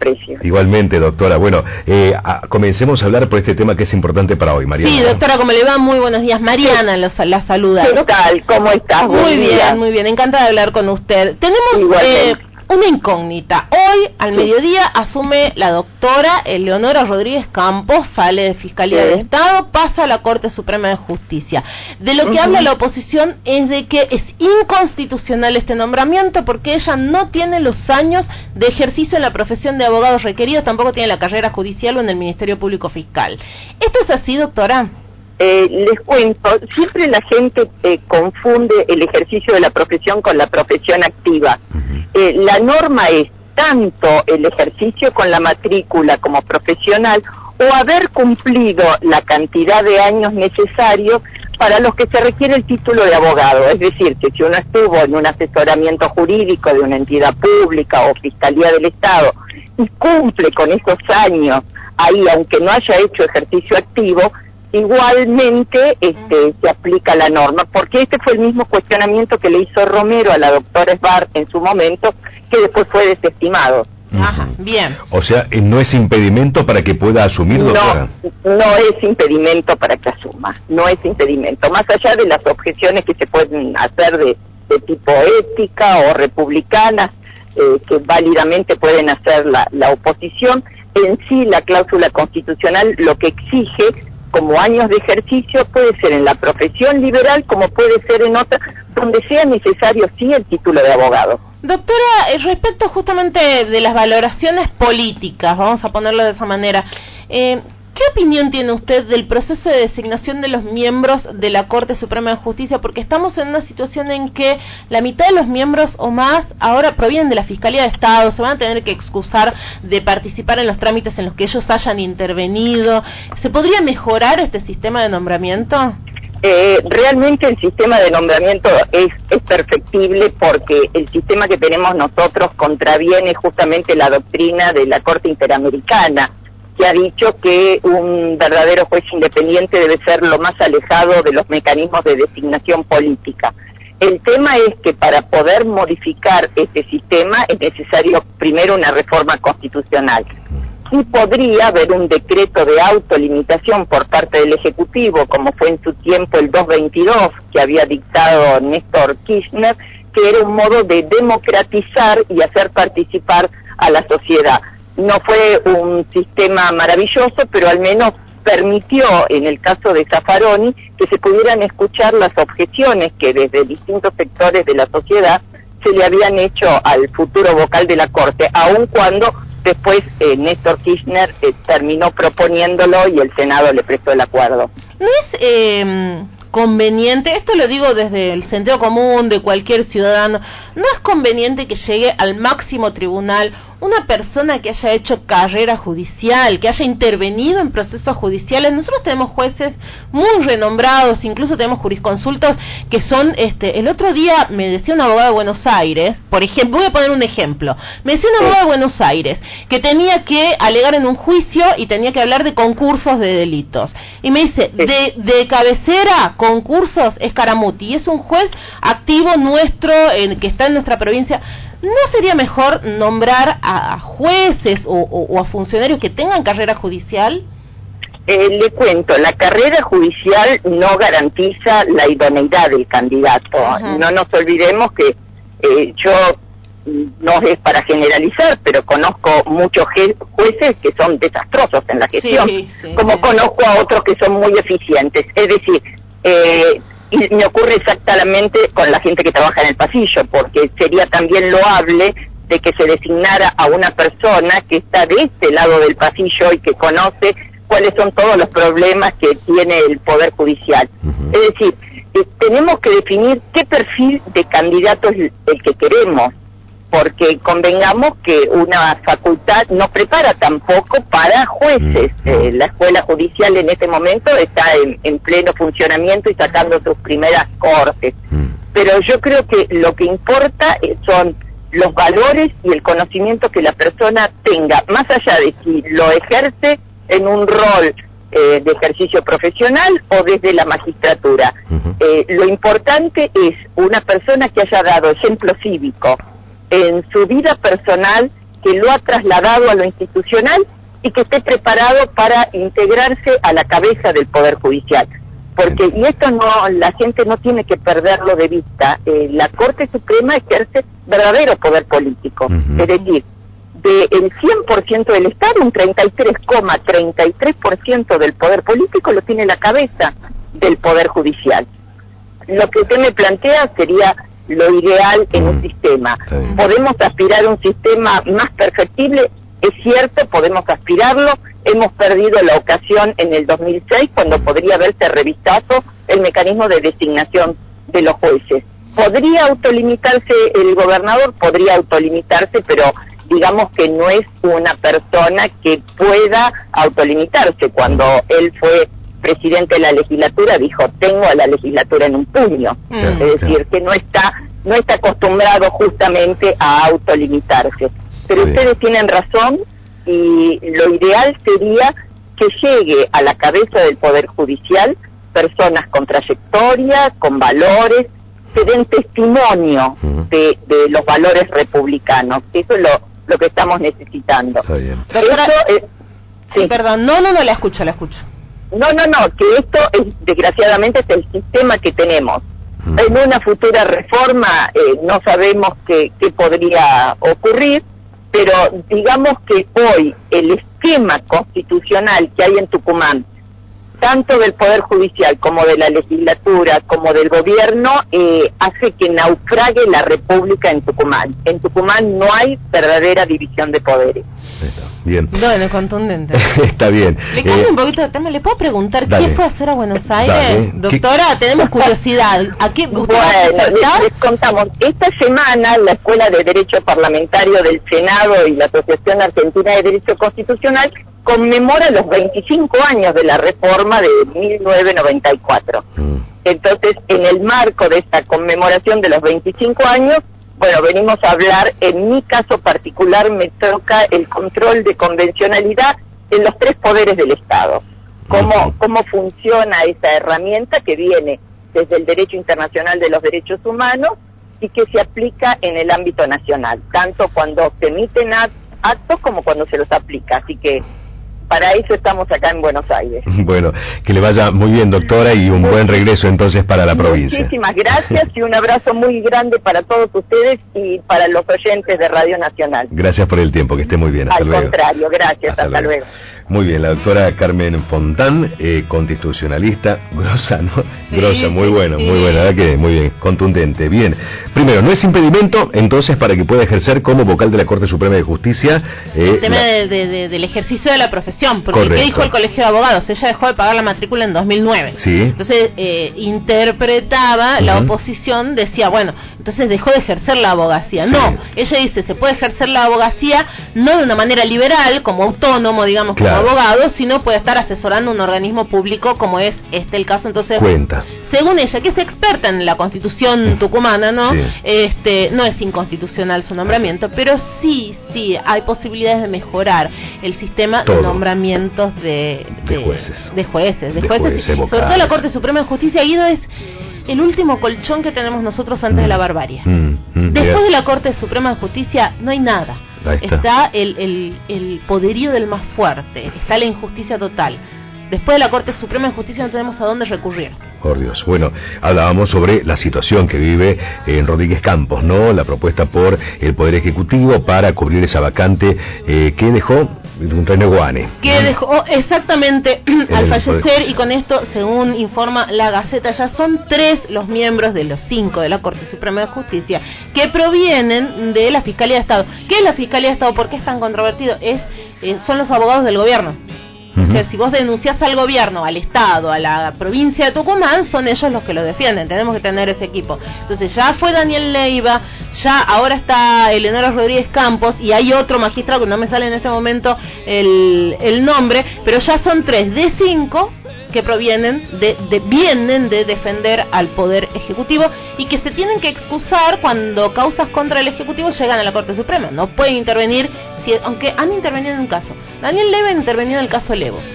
aprecio. Igualmente, doctora. Bueno, comencemos a hablar por este tema que es importante para hoy, Mariana. Sí, doctora, ¿cómo le va? Muy buenos días. Mariana la saluda. ¿Qué tal? ¿Cómo estás? Muy bien, muy bien. Encantada de hablar con usted. Tenemos una incógnita. Hoy, al mediodía, asume la doctora Eleonora Rodríguez Campos, sale de Fiscalía de Estado, pasa a la Corte Suprema de Justicia. De lo que habla la oposición es de que es inconstitucional este nombramiento porque ella no tiene los años de ejercicio en la profesión de abogados requeridos, tampoco tiene la carrera judicial o en el Ministerio Público Fiscal. ¿Esto es así, doctora? Les cuento, siempre la gente confunde el ejercicio de la profesión con la profesión activa. La norma es tanto el ejercicio con la matrícula como profesional o haber cumplido la cantidad de años necesarios para los que se requiere el título de abogado. Es decir, que si uno estuvo en un asesoramiento jurídico de una entidad pública o Fiscalía del Estado y cumple con esos años ahí, aunque no haya hecho ejercicio activo, igualmente se aplica la norma, porque este fue el mismo cuestionamiento que le hizo Romero a la doctora Esbar en su momento, que después fue desestimado. Ajá, bien. O sea, ¿no es impedimento para que pueda asumir, doctora? No es impedimento para que asuma, no es impedimento. Más allá de las objeciones que se pueden hacer de tipo ética o republicana, que válidamente pueden hacer la oposición, en sí la cláusula constitucional lo que exige como años de ejercicio puede ser en la profesión liberal como puede ser en otra, donde sea necesario sí el título de abogado. Doctora, respecto justamente de las valoraciones políticas, vamos a ponerlo de esa manera, ¿qué opinión tiene usted del proceso de designación de los miembros de la Corte Suprema de Justicia? Porque estamos en una situación en que la mitad de los miembros o más ahora provienen de la Fiscalía de Estado, se van a tener que excusar de participar en los trámites en los que ellos hayan intervenido. ¿Se podría mejorar este sistema de nombramiento? Realmente el sistema de nombramiento es perfectible porque el sistema que tenemos nosotros contraviene justamente la doctrina de la Corte Interamericana, que ha dicho que un verdadero juez independiente debe ser lo más alejado de los mecanismos de designación política. El tema es que para poder modificar este sistema es necesario primero una reforma constitucional. Sí podría haber un decreto de autolimitación por parte del Ejecutivo, como fue en su tiempo el 222, que había dictado Néstor Kirchner, que era un modo de democratizar y hacer participar a la sociedad. No fue un sistema maravilloso, pero al menos permitió, en el caso de Zaffaroni, que se pudieran escuchar las objeciones que desde distintos sectores de la sociedad se le habían hecho al futuro vocal de la Corte, aun cuando después Néstor Kirchner terminó proponiéndolo y el Senado le prestó el acuerdo. ¿No es conveniente, esto lo digo desde el sentido común de cualquier ciudadano, no es conveniente que llegue al máximo tribunal una persona que haya hecho carrera judicial, que haya intervenido en procesos judiciales? Nosotros tenemos jueces muy renombrados, incluso tenemos jurisconsultos que son, el otro día me decía un abogado de Buenos Aires, por ejemplo, voy a poner un ejemplo, me decía un abogado de Buenos Aires que tenía que alegar en un juicio y tenía que hablar de concursos de delitos, y me dice, de cabecera, concursos, es Caramuti, y es un juez activo nuestro, que está en nuestra provincia. ¿No sería mejor nombrar a jueces o a funcionarios que tengan carrera judicial? Le cuento, la carrera judicial no garantiza la idoneidad del candidato. No nos olvidemos que yo, no es para generalizar, pero conozco muchos jueces que son desastrosos en la gestión, conozco a otros que son muy eficientes. Es decir, y me ocurre exactamente con la gente que trabaja en el pasillo, porque sería también loable de que se designara a una persona que está de este lado del pasillo y que conoce cuáles son todos los problemas que tiene el Poder Judicial. Es decir, tenemos que definir qué perfil de candidato es el que queremos, porque convengamos que una facultad no prepara tampoco para jueces. La escuela judicial en este momento está en pleno funcionamiento y sacando sus primeras cortes. Pero yo creo que lo que importa son los valores y el conocimiento que la persona tenga, más allá de si lo ejerce en un rol de ejercicio profesional o desde la magistratura. Lo importante es una persona que haya dado ejemplo cívico en su vida personal que lo ha trasladado a lo institucional y que esté preparado para integrarse a la cabeza del Poder Judicial. Porque, y esto no, la gente no tiene que perderlo de vista, la Corte Suprema ejerce verdadero poder político, es decir, del 100% del Estado, un 33,33% del poder político lo tiene la cabeza del Poder Judicial. Lo que usted me plantea sería lo ideal en un sistema. ¿Podemos aspirar a un sistema más perfectible? Es cierto, podemos aspirarlo. Hemos perdido la ocasión en el 2006, cuando podría haberse revisado el mecanismo de designación de los jueces. ¿Podría autolimitarse el gobernador? Podría autolimitarse, pero digamos que no es una persona que pueda autolimitarse. Cuando él fue presidente de la legislatura, dijo: tengo a la legislatura en un puño. Es decir, que no está acostumbrado justamente a autolimitarse. Pero ustedes tienen razón, y lo ideal sería que llegue a la cabeza del Poder Judicial personas con trayectoria, con valores, que den testimonio de los valores republicanos. Eso es lo que estamos necesitando. Está bien. Doctora, sí, perdón, no, la escucho. No, que esto desgraciadamente es el sistema que tenemos. En una futura reforma no sabemos qué podría ocurrir, pero digamos que hoy el esquema constitucional que hay en Tucumán, tanto del Poder Judicial como de la legislatura, como del gobierno, hace que naufrague la República en Tucumán. En Tucumán no hay verdadera división de poderes. Bien. Bueno, contundente. Está bien. Le cambio un poquito de tema. ¿Le puedo preguntar dale. qué fue a hacer a Buenos Aires? Dale. Doctora, tenemos curiosidad. ¿A qué Bueno, les contamos. Esta semana la Escuela de Derecho Parlamentario del Senado y la Asociación Argentina de Derecho Constitucional conmemora los 25 años de la reforma de 1994. Entonces, en el marco de esta conmemoración de los 25 años, bueno, venimos a hablar, en mi caso particular me toca el control de convencionalidad en los tres poderes del Estado. Cómo funciona esa herramienta que viene desde el derecho internacional de los derechos humanos y que se aplica en el ámbito nacional, tanto cuando se emiten actos como cuando se los aplica. Así que para eso estamos acá en Buenos Aires. Bueno, que le vaya muy bien, doctora, y un buen regreso entonces para la provincia. Muchísimas gracias y un abrazo muy grande para todos ustedes y para los oyentes de Radio Nacional. Gracias por el tiempo, que esté muy bien. Hasta luego. Al contrario, gracias, hasta luego. Muy bien, la doctora Carmen Fontán, constitucionalista, grosa, ¿no? Sí, grosa, muy bueno, sí. muy buena, ¿verdad que? Muy bien, contundente. Bien, primero, no es impedimento, entonces, para que pueda ejercer como vocal de la Corte Suprema de Justicia... el tema del ejercicio de la profesión, porque correcto. ¿qué dijo el Colegio de Abogados? Ella dejó de pagar la matrícula en 2009. Sí. Entonces, interpretaba la oposición, decía, bueno, entonces dejó de ejercer la abogacía. Sí. No, ella dice, se puede ejercer la abogacía no de una manera liberal, como autónomo, digamos, claro, como abogado, sino puede estar asesorando un organismo público, como es el caso. Entonces, cuenta. según ella, que es experta en la Constitución tucumana, ¿no? Sí. No es inconstitucional su nombramiento, pero sí hay posibilidades de mejorar el sistema de nombramientos de jueces. De jueces, sobre todo la Corte Suprema de Justicia. Guido, es el último colchón que tenemos nosotros antes de la barbarie. Después de la Corte Suprema de Justicia no hay nada. Está el poderío del más fuerte, está la injusticia total. Después de la Corte Suprema de Justicia no tenemos a dónde recurrir. Por Dios. Bueno, hablábamos sobre la situación que vive en Rodríguez Campos, ¿no? La propuesta por el Poder Ejecutivo para cubrir esa vacante que dejó René Guane. Que dejó exactamente al fallecer, y con esto, según informa la Gaceta, ya son 3 los miembros de los 5 de la Corte Suprema de Justicia que provienen de la Fiscalía de Estado. ¿Qué es la Fiscalía de Estado? ¿Por qué es tan controvertido? Son los abogados del gobierno. O sea, si vos denunciás al gobierno, al Estado, a la provincia de Tucumán, son ellos los que lo defienden. Tenemos que tener ese equipo. Entonces ya fue Daniel Leiva, ya ahora está Eleonora Rodríguez Campos, y hay otro magistrado que no me sale en este momento el nombre, pero ya son 3 de 5 que provienen vienen de defender al Poder Ejecutivo, y que se tienen que excusar cuando causas contra el Ejecutivo llegan a la Corte Suprema. No pueden intervenir, aunque han intervenido en un caso. Daniel Leiva intervenió en el caso Levos.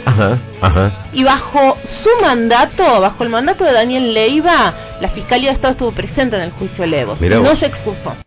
Y bajo su mandato, bajo el mandato de Daniel Leiva, la Fiscalía de Estado estuvo presente en el juicio Levos. No se excusó.